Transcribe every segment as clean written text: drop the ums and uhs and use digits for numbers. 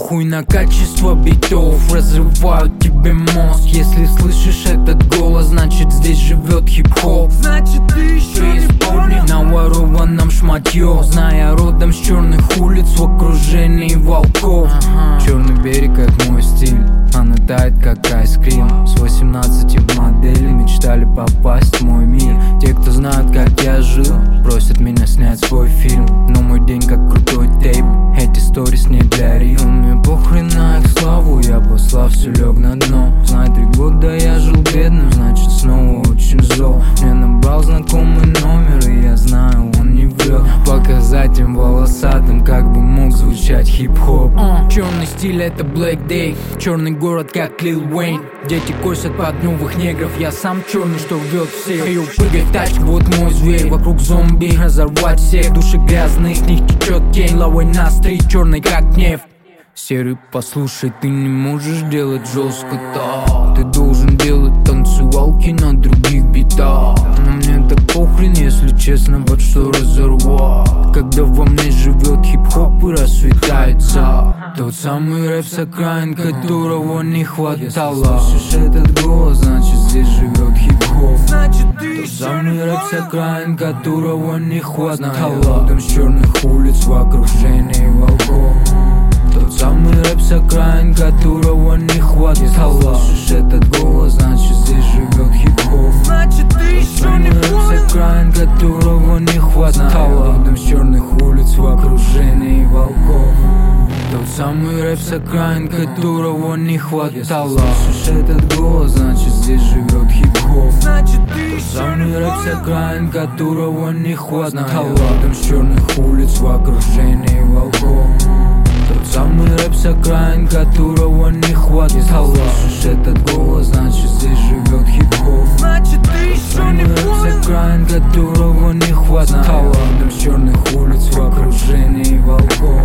похуй на качество битов, разрывают тебе мозг. Если слышишь этот голос, значит здесь живет хип-хоп. Значит ты еще не понял. На ворованном шматье, зная родом с черных улиц в окружении волков. Черный берег — это мой стиль, она тает как айскрим. С 18 в модели мечтали попасть в мой мир. Те, кто знают, как я жил, просят меня снять свой фильм. Но мой день как крутой тейп, эти сторис не для рил. Мне похрен на их славу, я послав все лег на дно. Знай, 3 года я жил бедным, значит снова очень зол. Мне набрал знакомый номер, и я знаю, он не врет. Показать им волосатым, как бы мог звучать хип-хоп. Черный стиль — это Black Day, черный город как Lil Wayne. Дети косят под новых негров, я сам черный, что рвет всех. Эй, прыгай в тачку, вот мой зверь, вокруг зомби, разорвать всех. Души грязные, с них течет тень, лавой на стрит, черный как нефть. Серый, послушай, ты не можешь делать жестко так. Ты должен делать танцевалки на других битах. Но мне так похрен, если честно, вот что разорвать. Когда во мне живет хип-хоп и расцветает за. Тот самый рэп с окраин, которого не хватало. Слышишь этот голос, значит здесь живет хип-хоп. Значит ты Тот еще самый не рэп с понял. окраин, которого не хватало. Родом с черных улиц в окружении волков. Тот самый рэп с окраин, которого не хватало. Слышишь этот голос, значит здесь живет хип-хоп. Значит ты еще Самый не рэп с понял. окраин, которого не хватало. Родом с черных улиц в окружении волков. Тот самый рэп с окраин, которого не хватало. Слышишь этот голос, значит здесь живет хип-хоп. Значит ты еще Самый не рэп с понял. окраин, которого не хватало. Родом с черных улиц в окружении волков. Тот самый рэп с окраин, которого не хватало. Слышишь этот голос, значит здесь живет хип-хоп. Значит ты еще не Самый рэп понял. с окраин, которого не хватало. Родом с черных улиц в окружении волков.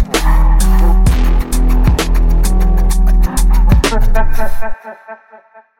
Ha ha ha ha ha.